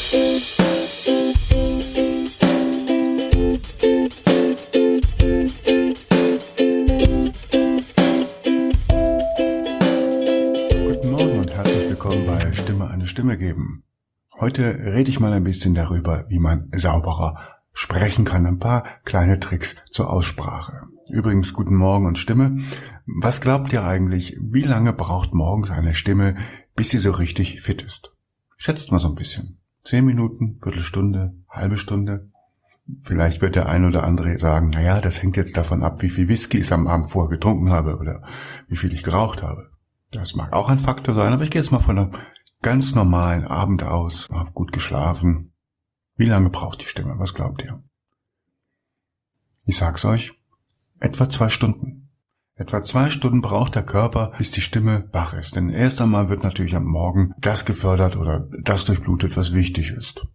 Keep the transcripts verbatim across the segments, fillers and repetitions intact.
Stimme geben. Heute rede ich mal ein bisschen darüber, wie man sauberer sprechen kann. Ein paar kleine Tricks zur Aussprache. Übrigens, guten Morgen und Stimme. Was glaubt ihr eigentlich, wie lange braucht morgens eine Stimme, bis sie so richtig fit ist? Schätzt mal so ein bisschen. Zehn Minuten, Viertelstunde, halbe Stunde? Vielleicht wird der ein oder andere sagen, naja, das hängt jetzt davon ab, wie viel Whisky ich am Abend vorher getrunken habe oder wie viel ich geraucht habe. Das mag auch ein Faktor sein, aber ich gehe jetzt mal von einer ganz normalen Abend aus, hab gut geschlafen. Wie lange braucht die Stimme? Was glaubt ihr? Ich sag's euch, etwa zwei Stunden. Etwa zwei Stunden braucht der Körper, bis die Stimme wach ist. Denn erst einmal wird natürlich am Morgen das gefördert oder das durchblutet, was wichtig ist.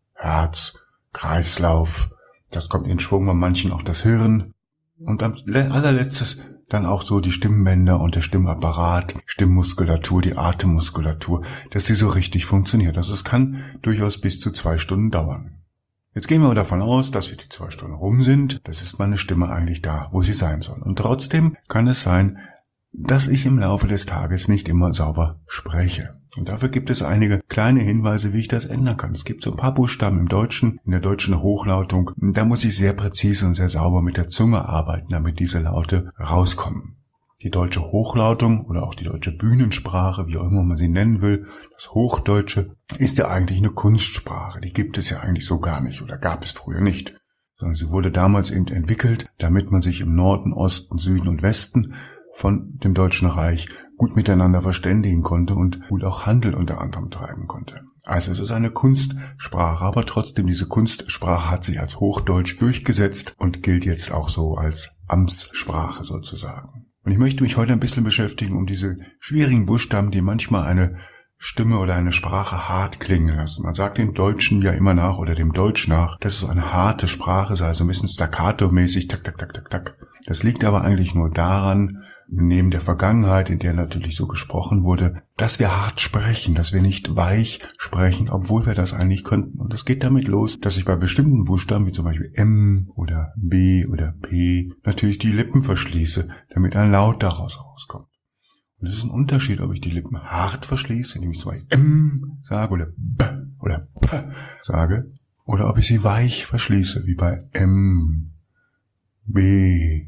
Herz, Kreislauf, das kommt in Schwung, bei manchen auch das Hirn. Und am allerletztes dann auch so die Stimmbänder und der Stimmapparat, Stimmmuskulatur, die Atemmuskulatur, dass sie so richtig funktioniert. Also es kann durchaus bis zu zwei Stunden dauern. Jetzt gehen wir davon aus, dass die zwei Stunden rum sind. Das ist meine Stimme eigentlich da, wo sie sein soll. Und trotzdem kann es sein, dass ich im Laufe des Tages nicht immer sauber spreche. Und dafür gibt es einige kleine Hinweise, wie ich das ändern kann. Es gibt so ein paar Buchstaben im Deutschen, in der deutschen Hochlautung. Da muss ich sehr präzise und sehr sauber mit der Zunge arbeiten, damit diese Laute rauskommen. Die deutsche Hochlautung oder auch die deutsche Bühnensprache, wie auch immer man sie nennen will, das Hochdeutsche, ist ja eigentlich eine Kunstsprache. Die gibt es ja eigentlich so gar nicht oder gab es früher nicht. Sondern sie wurde damals eben entwickelt, damit man sich im Norden, Osten, Süden und Westen von dem Deutschen Reich gut miteinander verständigen konnte und gut auch Handel unter anderem treiben konnte. Also es ist eine Kunstsprache, aber trotzdem diese Kunstsprache hat sich als Hochdeutsch durchgesetzt und gilt jetzt auch so als Amtssprache sozusagen. Und ich möchte mich heute ein bisschen beschäftigen um diese schwierigen Buchstaben, die manchmal eine Stimme oder eine Sprache hart klingen lassen. Man sagt dem Deutschen ja immer nach oder dem Deutsch nach, dass es eine harte Sprache sei, also ein bisschen staccato-mäßig, tak, tak, tak, tak, tak. Das liegt aber eigentlich nur daran, neben der Vergangenheit, in der natürlich so gesprochen wurde, dass wir hart sprechen, dass wir nicht weich sprechen, obwohl wir das eigentlich könnten. Und es geht damit los, dass ich bei bestimmten Buchstaben, wie zum Beispiel M oder B oder P, natürlich die Lippen verschließe, damit ein Laut daraus rauskommt. Und es ist ein Unterschied, ob ich die Lippen hart verschließe, indem ich zum Beispiel M sage oder B oder P sage, oder ob ich sie weich verschließe, wie bei M, B,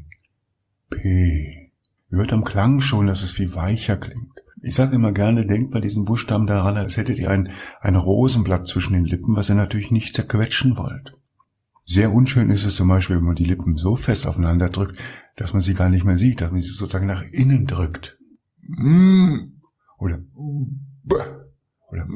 P. Ihr hört am Klang schon, dass es viel weicher klingt. Ich sage immer gerne, denkt bei diesen Buchstaben daran, als hättet ihr ein, ein Rosenblatt zwischen den Lippen, was ihr natürlich nicht zerquetschen wollt. Sehr unschön ist es zum Beispiel, wenn man die Lippen so fest aufeinander drückt, dass man sie gar nicht mehr sieht, dass man sie sozusagen nach innen drückt. Oder oder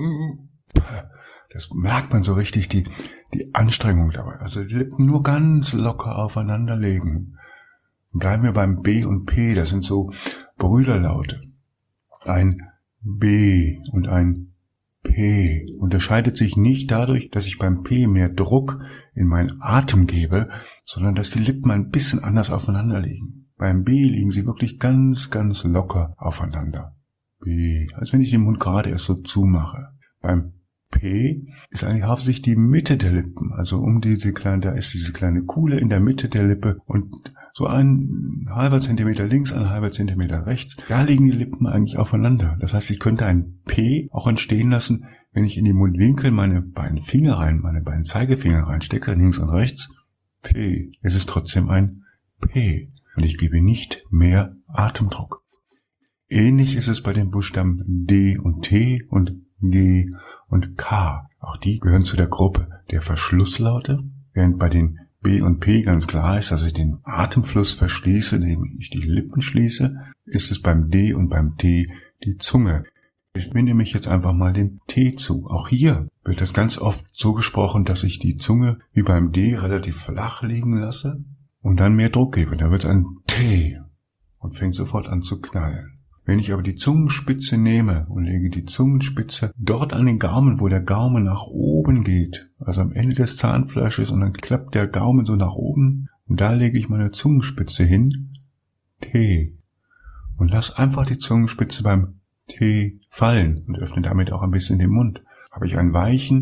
das merkt man so richtig, die, die Anstrengung dabei. Also die Lippen nur ganz locker aufeinander legen. Bleiben wir beim B und P, das sind so Brüderlaute. Ein B und ein P unterscheidet sich nicht dadurch, dass ich beim P mehr Druck in meinen Atem gebe, sondern dass die Lippen ein bisschen anders aufeinander liegen. Beim B liegen sie wirklich ganz, ganz locker aufeinander. B, als wenn ich den Mund gerade erst so zumache. Beim P ist eigentlich hauptsächlich die Mitte der Lippen, also um diese kleine, da ist diese kleine Kuhle in der Mitte der Lippe und so ein halber Zentimeter links, ein halber Zentimeter rechts, da liegen die Lippen eigentlich aufeinander. Das heißt, ich könnte ein P auch entstehen lassen, wenn ich in die Mundwinkel meine beiden Finger rein, meine beiden Zeigefinger reinstecke, links und rechts. P, es ist trotzdem ein P und ich gebe nicht mehr Atemdruck. Ähnlich ist es bei den Buchstaben D und T und G und K. Auch die gehören zu der Gruppe der Verschlusslaute, während bei den B und P ganz klar ist, dass ich den Atemfluss verschließe, indem ich die Lippen schließe, ist es beim D und beim T die Zunge. Ich wende mich jetzt einfach mal dem T zu. Auch hier wird das ganz oft so gesprochen, dass ich die Zunge wie beim D relativ flach liegen lasse und dann mehr Druck gebe. Da wird es ein T und fängt sofort an zu knallen. Wenn ich aber die Zungenspitze nehme und lege die Zungenspitze dort an den Gaumen, wo der Gaumen nach oben geht, also am Ende des Zahnfleisches, und dann klappt der Gaumen so nach oben und da lege ich meine Zungenspitze hin, T, und lass einfach die Zungenspitze beim T fallen und öffne damit auch ein bisschen den Mund. Habe ich einen weichen,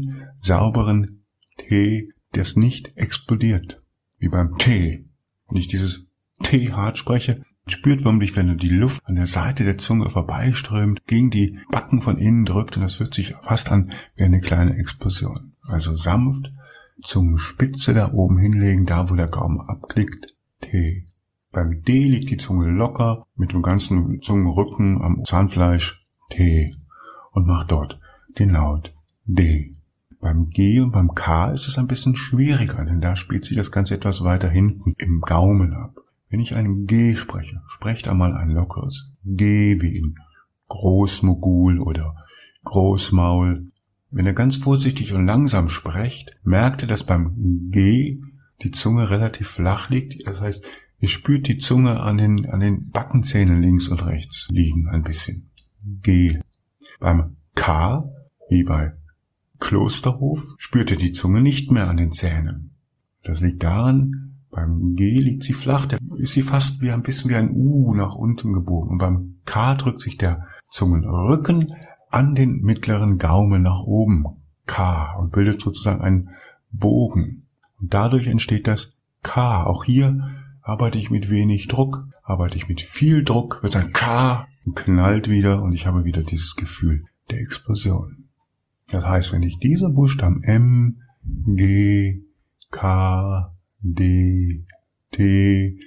sauberen T, das nicht explodiert, wie beim T. Wenn ich dieses T hart spreche, spürt förmlich, wenn die Luft an der Seite der Zunge vorbeiströmt, gegen die Backen von innen drückt und das fühlt sich fast an wie eine kleine Explosion. Also sanft, Zungenspitze da oben hinlegen, da wo der Gaumen abklickt, T. Beim D liegt die Zunge locker mit dem ganzen Zungenrücken am Zahnfleisch, T. Und macht dort den Laut D. Beim G und beim K ist es ein bisschen schwieriger, denn da spielt sich das Ganze etwas weiter hinten im Gaumen ab. Wenn ich ein G spreche, sprecht einmal ein lockeres G wie in Großmogul oder Großmaul. Wenn ihr ganz vorsichtig und langsam sprecht, merkt ihr, dass beim G die Zunge relativ flach liegt. Das heißt, ihr spürt die Zunge an den, an den Backenzähnen links und rechts liegen ein bisschen. G. Beim K, wie bei Klosterhof, spürt ihr die Zunge nicht mehr an den Zähnen. Das liegt daran, beim G liegt sie flach, da ist sie fast wie ein bisschen wie ein U nach unten gebogen. Und beim K drückt sich der Zungenrücken an den mittleren Gaumen nach oben, K, und bildet sozusagen einen Bogen. Und dadurch entsteht das K. Auch hier arbeite ich mit wenig Druck, arbeite ich mit viel Druck, wird ein K und knallt wieder und ich habe wieder dieses Gefühl der Explosion. Das heißt, wenn ich diese Buchstaben M, G, K, D, T,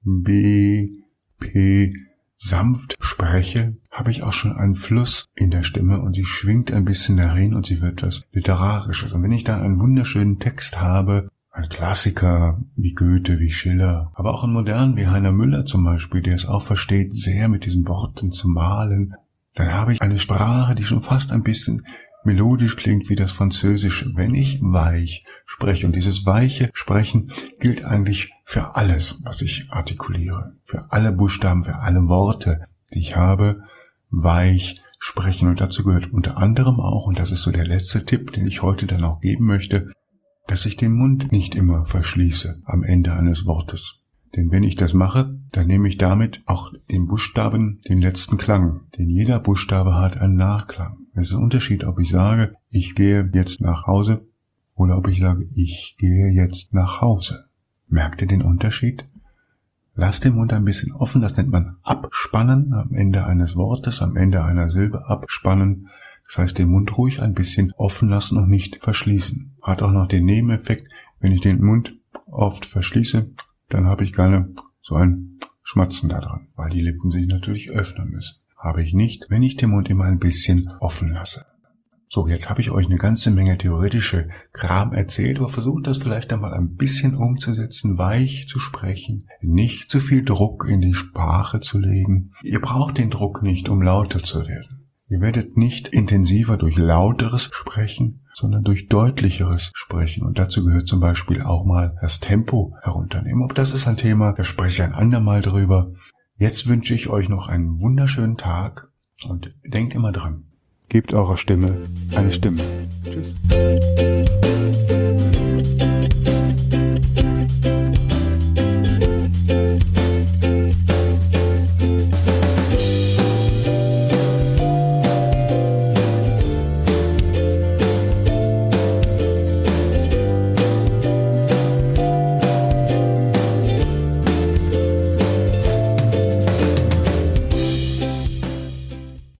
B, P sanft spreche, habe ich auch schon einen Fluss in der Stimme und sie schwingt ein bisschen dahin und sie wird was Literarisches. Und wenn ich dann einen wunderschönen Text habe, ein Klassiker wie Goethe, wie Schiller, aber auch einen modernen wie Heiner Müller zum Beispiel, der es auch versteht, sehr mit diesen Worten zu malen, dann habe ich eine Sprache, die schon fast ein bisschen melodisch klingt wie das Französische, wenn ich weich spreche. Und dieses weiche Sprechen gilt eigentlich für alles, was ich artikuliere. Für alle Buchstaben, für alle Worte, die ich habe, weich sprechen. Und dazu gehört unter anderem auch, und das ist so der letzte Tipp, den ich heute dann auch geben möchte, dass ich den Mund nicht immer verschließe am Ende eines Wortes. Denn wenn ich das mache, dann nehme ich damit auch den Buchstaben den letzten Klang. Denn jeder Buchstabe hat einen Nachklang. Es ist ein Unterschied, ob ich sage, ich gehe jetzt nach Hause oder ob ich sage, ich gehe jetzt nach Hause. Merkt ihr den Unterschied? Lasst den Mund ein bisschen offen, das nennt man abspannen, am Ende eines Wortes, am Ende einer Silbe abspannen. Das heißt, den Mund ruhig ein bisschen offen lassen und nicht verschließen. Hat auch noch den Nebeneffekt, wenn ich den Mund oft verschließe, dann habe ich gerne so ein Schmatzen da dran, weil die Lippen sich natürlich öffnen müssen. Habe ich nicht, wenn ich den Mund immer ein bisschen offen lasse. So, jetzt habe ich euch eine ganze Menge theoretische Kram erzählt, aber versucht das vielleicht einmal ein bisschen umzusetzen, weich zu sprechen, nicht zu viel Druck in die Sprache zu legen. Ihr braucht den Druck nicht, um lauter zu werden. Ihr werdet nicht intensiver durch lauteres Sprechen, sondern durch deutlicheres Sprechen. Und dazu gehört zum Beispiel auch mal das Tempo herunternehmen. Auch das ist ein Thema, da spreche ich ein andermal drüber. Jetzt wünsche ich euch noch einen wunderschönen Tag und denkt immer dran. Gebt eurer Stimme eine Stimme. Tschüss.